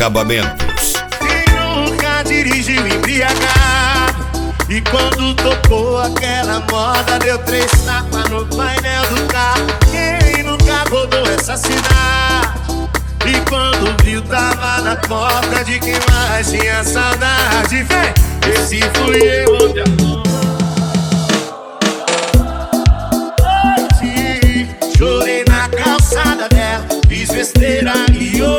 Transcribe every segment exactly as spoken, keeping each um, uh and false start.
Acabamentos. Quem nunca dirigiu embriagado e quando tocou aquela moda deu três tapas no painel do carro? Quem nunca rodou essa cidade e quando viu tava na porta de quem mais tinha saudade? Vem, esse fui eu, onde amor. Chorei na calçada dela, fiz besteira e hoje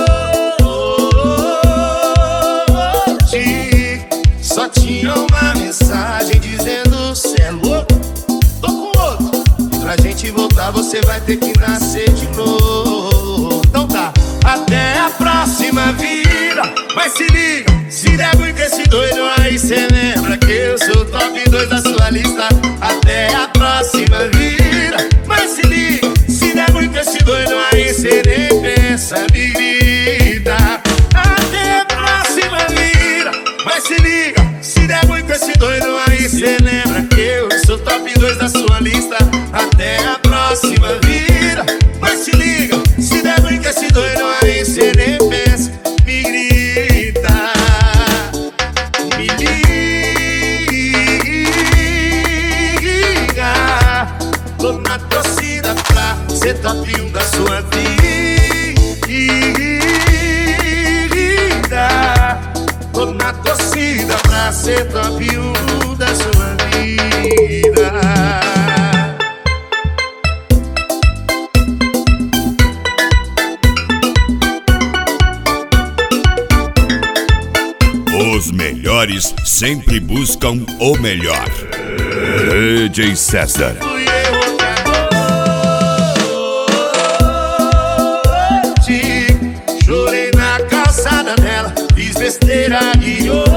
só tinha uma mensagem dizendo: cê é louco, tô com outro, e pra gente voltar você vai ter que nascer de novo. Então tá, até a próxima vida. Mas se liga, se der ruim com esse doido aí, cê lembra que eu sou o top dois da sua lista. Até a próxima vida. Mas se liga, se der ruim com esse doido aí, cê nem pensa, me grita. Até a próxima vida. Mas se liga, se der ruim com esse doido aí, cê lembra que eu sou top dois da sua lista. Até a próxima vida. Mas se liga, se der ruim com esse doido aí, cê nem pensa, me grita. Me liga. Tô na torcida pra ser top um da sua vida. Tô na torcida pra ser top um da sua vida. Os melhores sempre buscam o melhor. D J César. Fui eu hoje, chorei na calçada dela, fiz besteira e hoje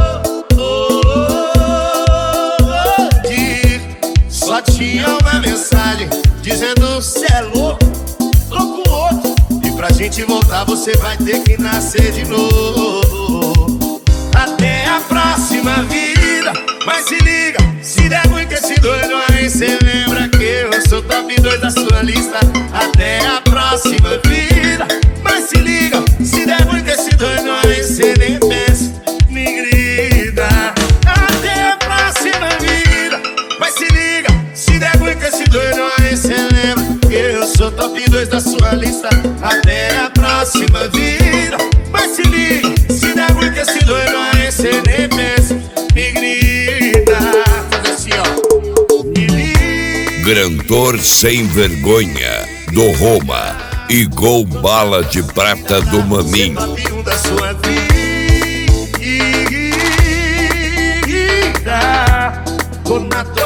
só tinha uma mensagem dizendo: cê é louco, tô com outro, e pra gente voltar você vai ter que nascer de novo. Até a próxima vida. Mas se liga, se der ruim com esse doido aí, cê lembra que eu sou top dois da sua lista. Até a próxima vida. Mas se liga, se der ruim com esse doido aí, cê nem pensa, me grita. Até a próxima vida. Mas se liga, se der ruim com esse doido aí, cê lembra que eu sou top dois da sua lista. Até a próxima vida. Mas se liga, se der ruim com esse doido aí, cê nem pensa, me grita. Faz assim, ó. Me liga. Grandor sem vergonha do Roma e Gol Bala de Prata do Maminho. Top um da sua vida. Tô na